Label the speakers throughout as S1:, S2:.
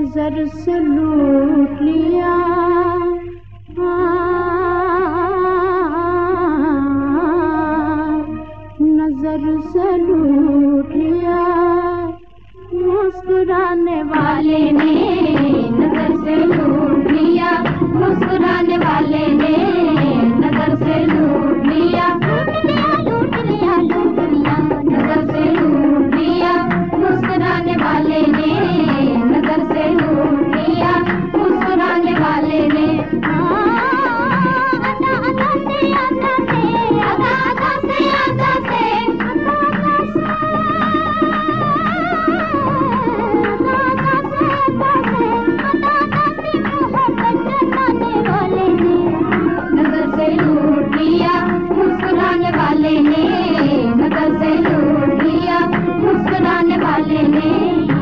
S1: नजर से लूट लिया, नजर से लूट लिया, मुस्कुराने वाले ने नजर से लूट लिया, मुस्कुराने वाले ने नजर से लूट लिया, लूट लिया, लूट लिया, नजर से लूट लिया, मुस्कुराने वाले ने नजर से लूट लिया, मुस्कुराने वाले ने मुस्कुराने वाले ने नजर से लूट लिया, मुस्कुराने वाले ने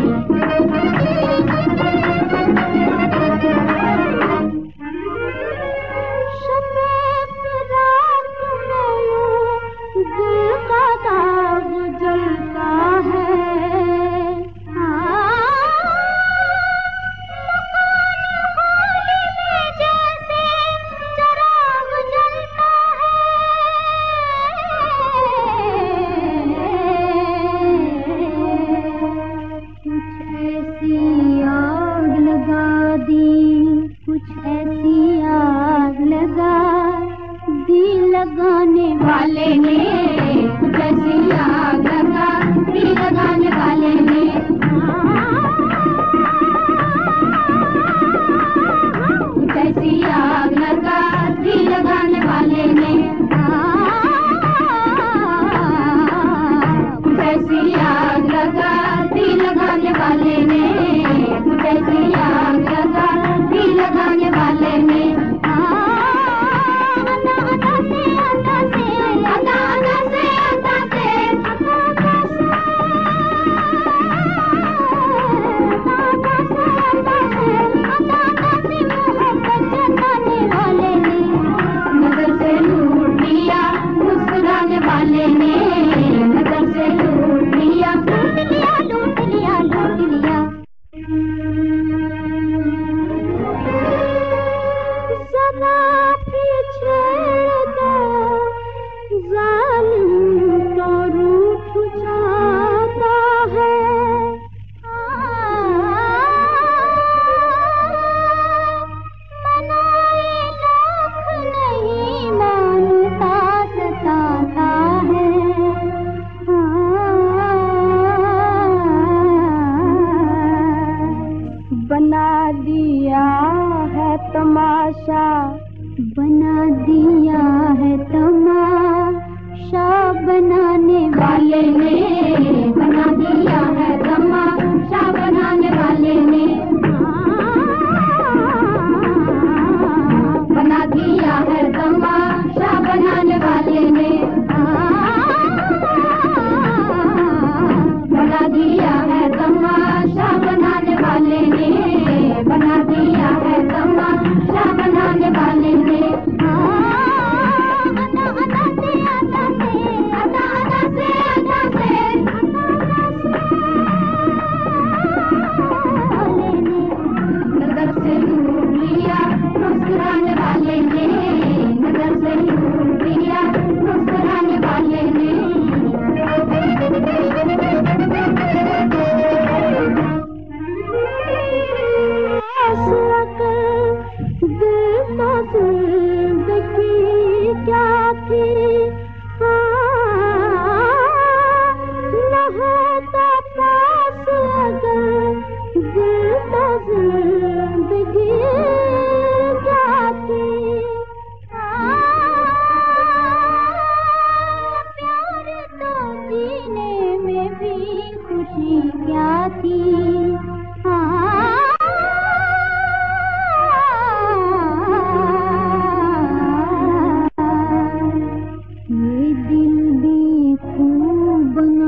S1: दिल का दाग जलता है, लगाने वाले ने जैसी आग लगा, दिल लगाने वाले ने जैसी आग लगा, दिल लगाने वाले ने जैसी आग लगा, दिल लगाने वाले ने जैसी आग लगा, दिल लगाने वाले ने बना दिया है तमाशा, बना दिया है तमाशा, बनाने वाले ने बना दिया है तमाशा, बनाने वाले ने बना दिया है तमाशा, बनाने वाले ने बना दिया है तमाशा, बनाने वाले ने बना दिया है तमाशा, बनाने वाले ने नजर से लूट लिया, मुस्कुराने वाले ने नजर से लूट लिया, मुस्कुराने वाले ने जिंदगी क्या थी, न होता पास अगर दिल तो जिंदगी क्या थी, प्यार तो जीने में भी खुशी क्या थी,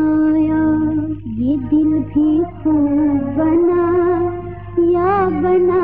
S1: दिल भी खूब बना या बना